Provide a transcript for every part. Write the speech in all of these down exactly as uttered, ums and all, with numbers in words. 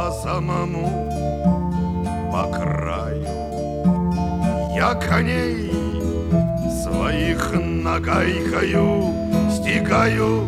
по самому по краю. Я коней своих нагайкаю, стигаю,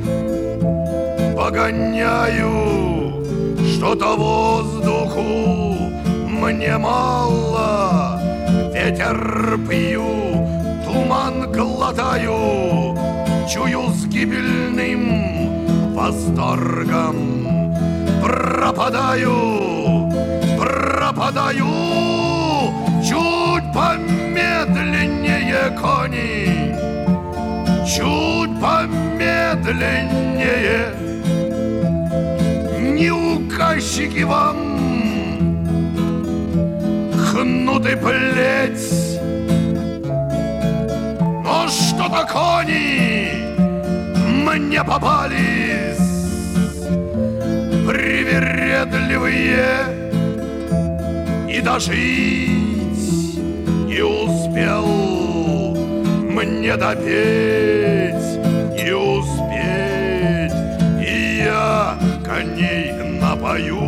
погоняю. Что-то воздуху мне мало, ветер пью, туман глотаю, чую с гибельным восторгом. Пропадаю, пропадаю, чуть помедленнее кони, чуть помедленнее. Не указчики вам хнут и плеть, но что-то кони мне попались привередливые, и дожить не успел мне допеть, не успеть, и я коней напою,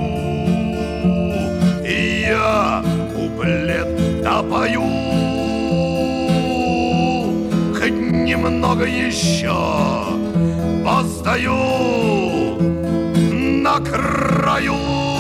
и я куплет допою, хоть немного еще постою на краю.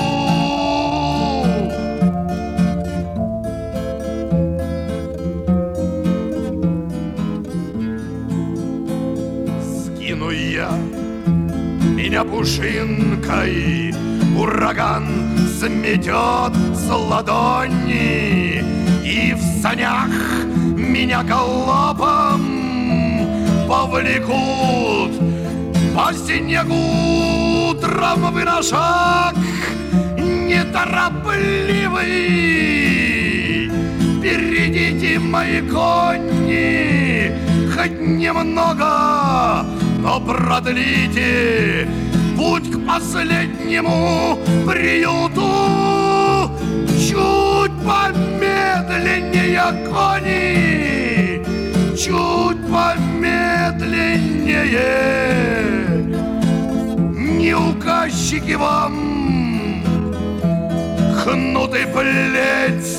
Скину я меня пушинкой, ураган сметет с ладони, и в санях меня галопом повлекут по снегу травмы на шаг неторопливый. Перейдите, мои кони, хоть немного, но продлите путь к последнему приюту. Чуть помедленнее, кони, чуть помедленнее. Не указчики вам хнут и плеть,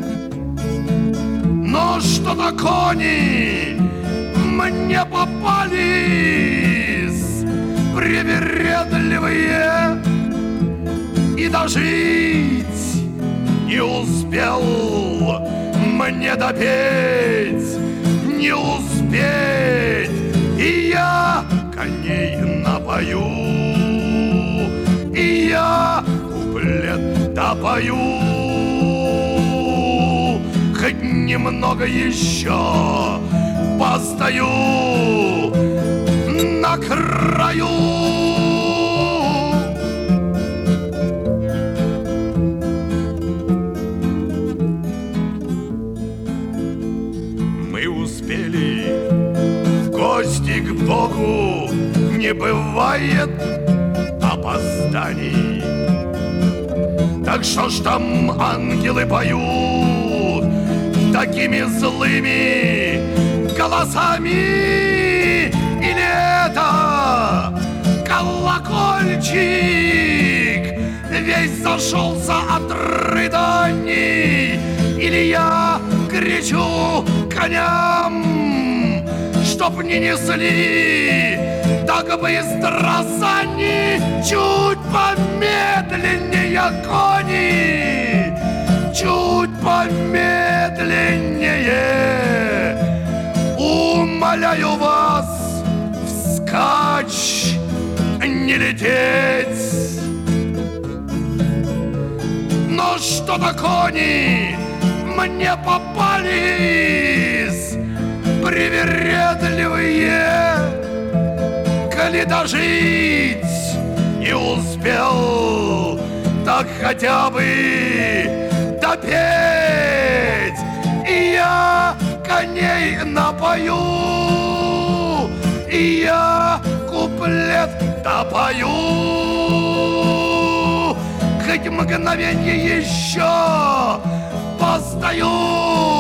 но что-то кони мне попались привередливые, и дожить не успел мне допеть, не успеть, и я коней напою, и я куплет допою, хоть немного еще постою на краю. Мы успели в гости к Богу, не бывает опозданий. Так что ж там ангелы поют такими злыми голосами? Или это колокольчик весь зашелся от рыданий? Или я кричу коням, чтоб не несли так быстро сани? Чуть помедленнее, кони, чуть помедленнее. Умоляю вас вскачь не лететь. Но что-то кони мне попались привередливые, коли дожить не успел, так хотя бы допеть, и я коней напою, и я куплет допою, хоть мгновенье еще постою